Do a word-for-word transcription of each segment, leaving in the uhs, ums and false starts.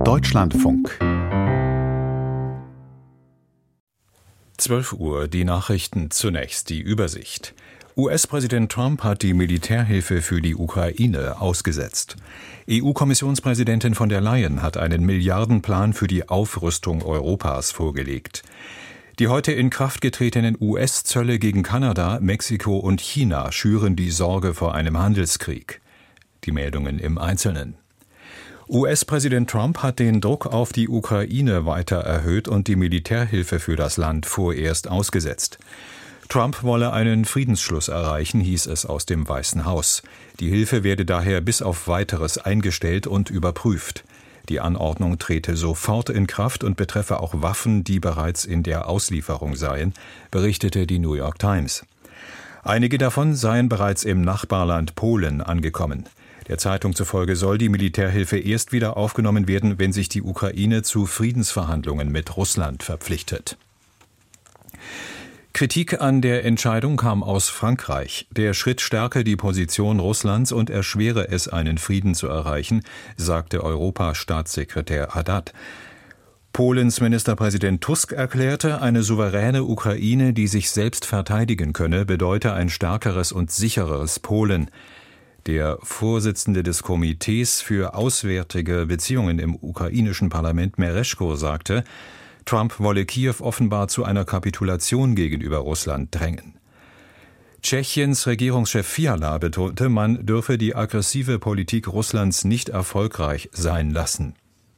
Deutschlandfunk. zwölf Uhr, die Nachrichten, zunächst die Übersicht. U S-Präsident Trump hat die Militärhilfe für die Ukraine ausgesetzt. E U-Kommissionspräsidentin von der Leyen hat einen Milliardenplan für die Aufrüstung Europas vorgelegt. Die heute in Kraft getretenen U S-Zölle gegen Kanada, Mexiko und China schüren die Sorge vor einem Handelskrieg. Die Meldungen im Einzelnen. U S-Präsident Trump hat den Druck auf die Ukraine weiter erhöht und die Militärhilfe für das Land vorerst ausgesetzt. Trump wolle einen Friedensschluss erreichen, hieß es aus dem Weißen Haus. Die Hilfe werde daher bis auf Weiteres eingestellt und überprüft. Die Anordnung trete sofort in Kraft und betreffe auch Waffen, die bereits in der Auslieferung seien, berichtete die New York Times. Einige davon seien bereits im Nachbarland Polen angekommen. Der Zeitung zufolge soll die Militärhilfe erst wieder aufgenommen werden, wenn sich die Ukraine zu Friedensverhandlungen mit Russland verpflichtet. Kritik an der Entscheidung kam aus Frankreich. Der Schritt stärke die Position Russlands und erschwere es, einen Frieden zu erreichen, sagte Europastaatssekretär Haddad. Polens Ministerpräsident Tusk erklärte, eine souveräne Ukraine, die sich selbst verteidigen könne, bedeute ein stärkeres und sichereres Polen. Der Vorsitzende des Komitees für auswärtige Beziehungen im ukrainischen Parlament Mereschko sagte, Trump wolle Kiew offenbar zu einer Kapitulation gegenüber Russland drängen. Tschechiens Regierungschef Fiala betonte, man dürfe die aggressive Politik Russlands nicht erfolgreich sein lassen.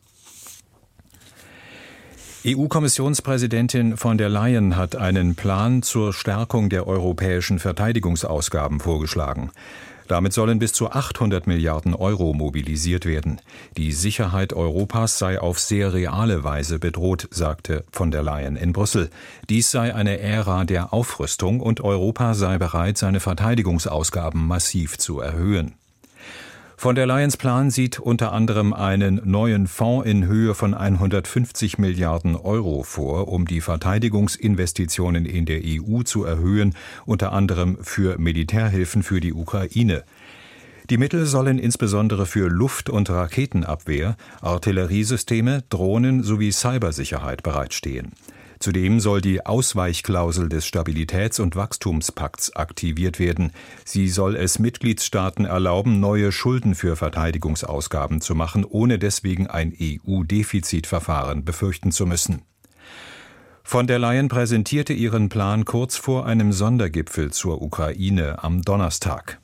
E U-Kommissionspräsidentin von der Leyen hat einen Plan zur Stärkung der europäischen Verteidigungsausgaben vorgeschlagen. Damit sollen bis zu achthundert Milliarden Euro mobilisiert werden. Die Sicherheit Europas sei auf sehr reale Weise bedroht, sagte von der Leyen in Brüssel. Dies sei eine Ära der Aufrüstung und Europa sei bereit, seine Verteidigungsausgaben massiv zu erhöhen. Von der Leyens Plan sieht unter anderem einen neuen Fonds in Höhe von hundertfünfzig Milliarden Euro vor, um die Verteidigungsinvestitionen in der E U zu erhöhen, unter anderem für Militärhilfen für die Ukraine. Die Mittel sollen insbesondere für Luft- und Raketenabwehr, Artilleriesysteme, Drohnen sowie Cybersicherheit bereitstehen. Zudem soll die Ausweichklausel des Stabilitäts- und Wachstumspakts aktiviert werden. Sie soll es Mitgliedstaaten erlauben, neue Schulden für Verteidigungsausgaben zu machen, ohne deswegen ein E U-Defizitverfahren befürchten zu müssen. Von der Leyen präsentierte ihren Plan kurz vor einem Sondergipfel zur Ukraine am Donnerstag.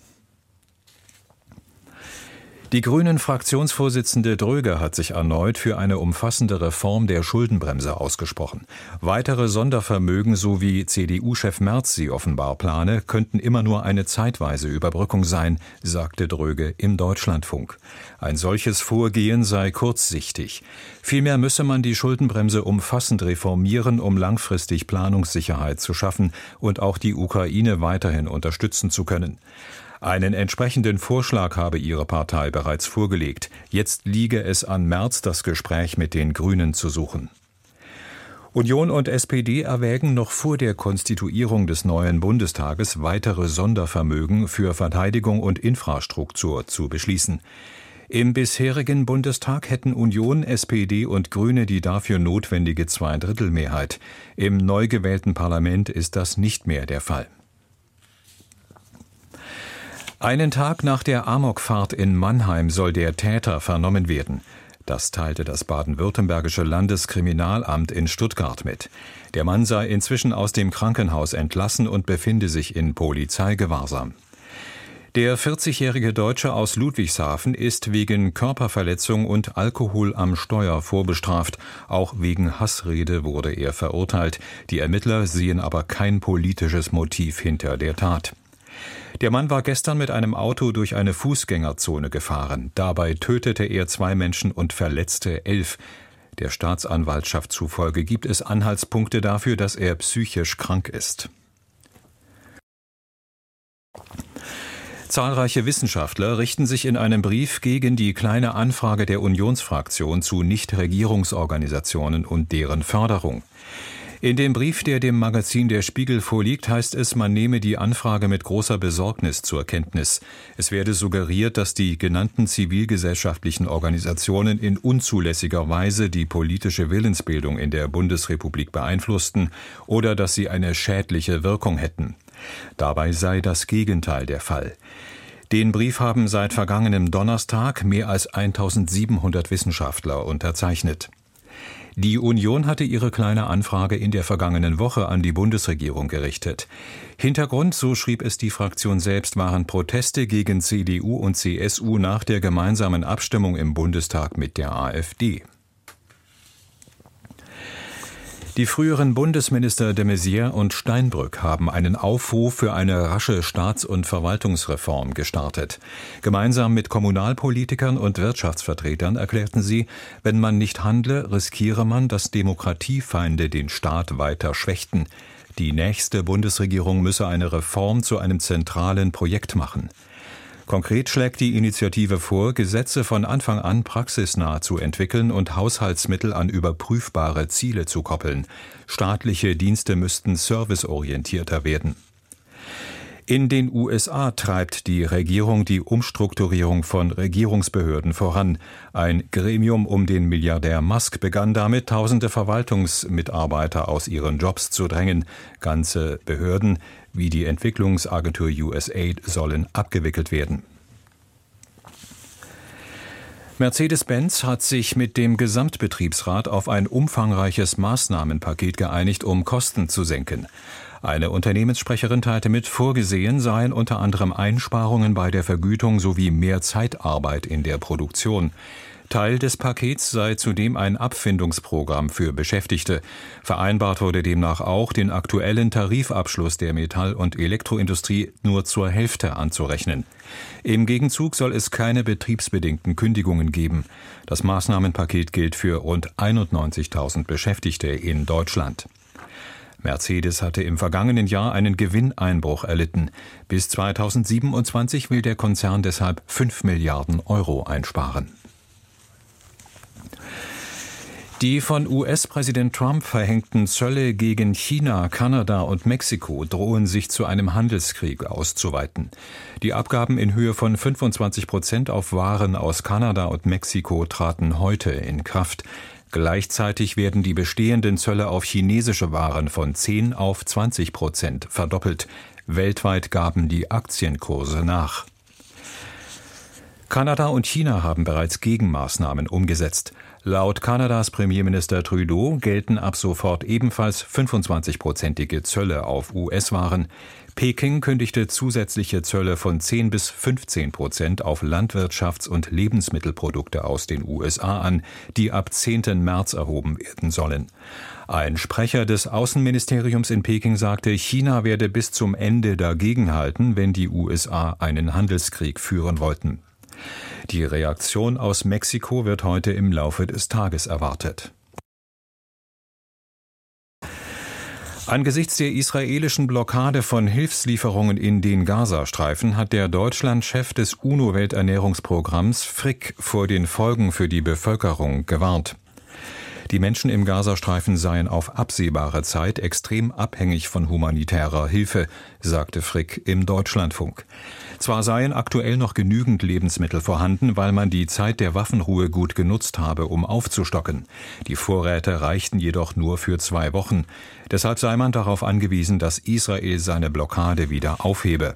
Die Grünen-Fraktionsvorsitzende Droeger hat sich erneut für eine umfassende Reform der Schuldenbremse ausgesprochen. Weitere Sondervermögen, so wie C D U-Chef Merz sie offenbar plane, könnten immer nur eine zeitweise Überbrückung sein, sagte Droeger im Deutschlandfunk. Ein solches Vorgehen sei kurzsichtig. Vielmehr müsse man die Schuldenbremse umfassend reformieren, um langfristig Planungssicherheit zu schaffen und auch die Ukraine weiterhin unterstützen zu können. Einen entsprechenden Vorschlag habe ihre Partei bereits vorgelegt. Jetzt liege es an Merz, das Gespräch mit den Grünen zu suchen. Union und S P D erwägen noch vor der Konstituierung des neuen Bundestages weitere Sondervermögen für Verteidigung und Infrastruktur zu beschließen. Im bisherigen Bundestag hätten Union, S P D und Grüne die dafür notwendige Zweidrittelmehrheit. Im neu gewählten Parlament ist das nicht mehr der Fall. Einen Tag nach der Amokfahrt in Mannheim soll der Täter vernommen werden. Das teilte das baden-württembergische Landeskriminalamt in Stuttgart mit. Der Mann sei inzwischen aus dem Krankenhaus entlassen und befinde sich in Polizeigewahrsam. Der vierzigjährige Deutsche aus Ludwigshafen ist wegen Körperverletzung und Alkohol am Steuer vorbestraft. Auch wegen Hassrede wurde er verurteilt. Die Ermittler sehen aber kein politisches Motiv hinter der Tat. Der Mann war gestern mit einem Auto durch eine Fußgängerzone gefahren. Dabei tötete er zwei Menschen und verletzte elf. Der Staatsanwaltschaft zufolge gibt es Anhaltspunkte dafür, dass er psychisch krank ist. Zahlreiche Wissenschaftler richten sich in einem Brief gegen die kleine Anfrage der Unionsfraktion zu Nichtregierungsorganisationen und deren Förderung. In dem Brief, der dem Magazin Der Spiegel vorliegt, heißt es, man nehme die Anfrage mit großer Besorgnis zur Kenntnis. Es werde suggeriert, dass die genannten zivilgesellschaftlichen Organisationen in unzulässiger Weise die politische Willensbildung in der Bundesrepublik beeinflussten oder dass sie eine schädliche Wirkung hätten. Dabei sei das Gegenteil der Fall. Den Brief haben seit vergangenem Donnerstag mehr als eintausendsiebenhundert Wissenschaftler unterzeichnet. Die Union hatte ihre kleine Anfrage in der vergangenen Woche an die Bundesregierung gerichtet. Hintergrund, so schrieb es die Fraktion selbst, waren Proteste gegen C D U und C S U nach der gemeinsamen Abstimmung im Bundestag mit der AfD. Die früheren Bundesminister de Maizière und Steinbrück haben einen Aufruf für eine rasche Staats- und Verwaltungsreform gestartet. Gemeinsam mit Kommunalpolitikern und Wirtschaftsvertretern erklärten sie, wenn man nicht handle, riskiere man, dass Demokratiefeinde den Staat weiter schwächten. Die nächste Bundesregierung müsse eine Reform zu einem zentralen Projekt machen. Konkret schlägt die Initiative vor, Gesetze von Anfang an praxisnah zu entwickeln und Haushaltsmittel an überprüfbare Ziele zu koppeln. Staatliche Dienste müssten serviceorientierter werden. In den U S A treibt die Regierung die Umstrukturierung von Regierungsbehörden voran. Ein Gremium um den Milliardär Musk begann damit, tausende Verwaltungsmitarbeiter aus ihren Jobs zu drängen. Ganze Behörden wie die Entwicklungsagentur U S A I D sollen abgewickelt werden. Mercedes-Benz hat sich mit dem Gesamtbetriebsrat auf ein umfangreiches Maßnahmenpaket geeinigt, um Kosten zu senken. Eine Unternehmenssprecherin teilte mit, vorgesehen seien unter anderem Einsparungen bei der Vergütung sowie mehr Zeitarbeit in der Produktion. Teil des Pakets sei zudem ein Abfindungsprogramm für Beschäftigte. Vereinbart wurde demnach auch, den aktuellen Tarifabschluss der Metall- und Elektroindustrie nur zur Hälfte anzurechnen. Im Gegenzug soll es keine betriebsbedingten Kündigungen geben. Das Maßnahmenpaket gilt für rund einundneunzigtausend Beschäftigte in Deutschland. Mercedes hatte im vergangenen Jahr einen Gewinneinbruch erlitten. Bis zweitausendsiebenundzwanzig will der Konzern deshalb fünf Milliarden Euro einsparen. Die von U S-Präsident Trump verhängten Zölle gegen China, Kanada und Mexiko drohen sich zu einem Handelskrieg auszuweiten. Die Abgaben in Höhe von fünfundzwanzig Prozent auf Waren aus Kanada und Mexiko traten heute in Kraft. Gleichzeitig werden die bestehenden Zölle auf chinesische Waren von zehn auf zwanzig Prozent verdoppelt. Weltweit gaben die Aktienkurse nach. Kanada und China haben bereits Gegenmaßnahmen umgesetzt. Laut Kanadas Premierminister Trudeau gelten ab sofort ebenfalls fünfundzwanzig-prozentige Zölle auf U S-Waren. Peking kündigte zusätzliche Zölle von zehn bis fünfzehn Prozent auf Landwirtschafts- und Lebensmittelprodukte aus den U S A an, die ab zehnten März erhoben werden sollen. Ein Sprecher des Außenministeriums in Peking sagte, China werde bis zum Ende dagegenhalten, wenn die U S A einen Handelskrieg führen wollten. Die Reaktion aus Mexiko wird heute im Laufe des Tages erwartet. Angesichts der israelischen Blockade von Hilfslieferungen in den Gazastreifen hat der Deutschlandchef des UNO-Welternährungsprogramms Frick vor den Folgen für die Bevölkerung gewarnt. Die Menschen im Gazastreifen seien auf absehbare Zeit extrem abhängig von humanitärer Hilfe, sagte Frick im Deutschlandfunk. Zwar seien aktuell noch genügend Lebensmittel vorhanden, weil man die Zeit der Waffenruhe gut genutzt habe, um aufzustocken. Die Vorräte reichten jedoch nur für zwei Wochen. Deshalb sei man darauf angewiesen, dass Israel seine Blockade wieder aufhebe.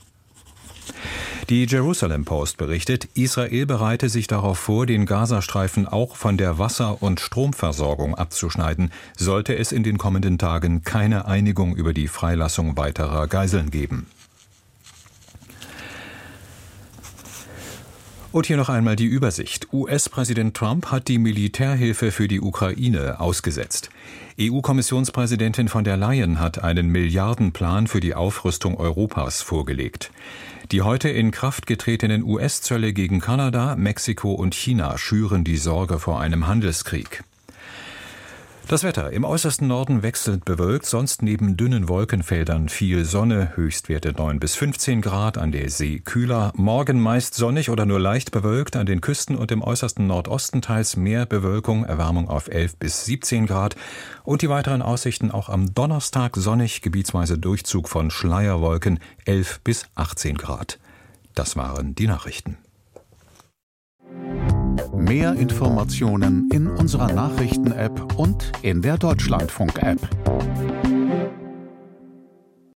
Die Jerusalem Post berichtet, Israel bereite sich darauf vor, den Gazastreifen auch von der Wasser- und Stromversorgung abzuschneiden, sollte es in den kommenden Tagen keine Einigung über die Freilassung weiterer Geiseln geben. Und hier noch einmal die Übersicht. U S-Präsident Trump hat die Militärhilfe für die Ukraine ausgesetzt. E U-Kommissionspräsidentin von der Leyen hat einen Milliardenplan für die Aufrüstung Europas vorgelegt. Die heute in Kraft getretenen U S-Zölle gegen Kanada, Mexiko und China schüren die Sorge vor einem Handelskrieg. Das Wetter. Im äußersten Norden wechselnd bewölkt, sonst neben dünnen Wolkenfeldern viel Sonne, Höchstwerte neun bis fünfzehn Grad, an der See kühler. Morgen meist sonnig oder nur leicht bewölkt, an den Küsten und im äußersten Nordosten teils mehr Bewölkung, Erwärmung auf elf bis siebzehn Grad. Und die weiteren Aussichten auch am Donnerstag sonnig, gebietsweise Durchzug von Schleierwolken, elf bis achtzehn Grad. Das waren die Nachrichten. Mehr Informationen in unserer Nachrichten-App und in der Deutschlandfunk-App.